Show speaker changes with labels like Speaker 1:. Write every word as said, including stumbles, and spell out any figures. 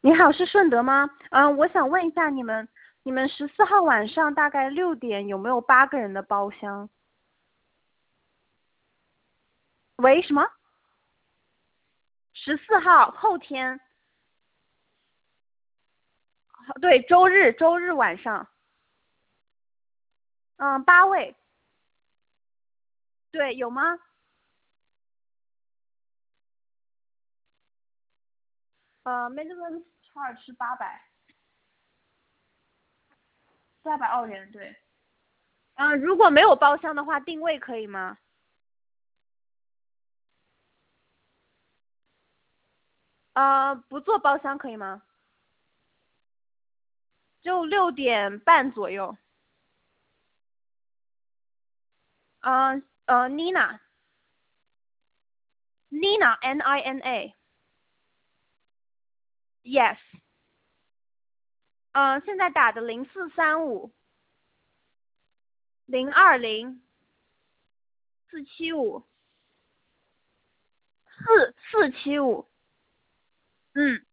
Speaker 1: 你好，是顺德吗？嗯，我想问一下你们，你们十四号晚上大概六点有没有八个人的包厢？喂，什么？十四号后天，对，周日，周日晚上，嗯，八位，对，有吗？呃，minimum charge 是八百，八百澳元，对。嗯，如果没有包厢的话，定位可以吗？呃，不做包厢可以吗？就六点半左右。嗯呃，Nina，Nina，N I N A，Yes。嗯，现在打的零四三五零二零四七五四四七五。嗯。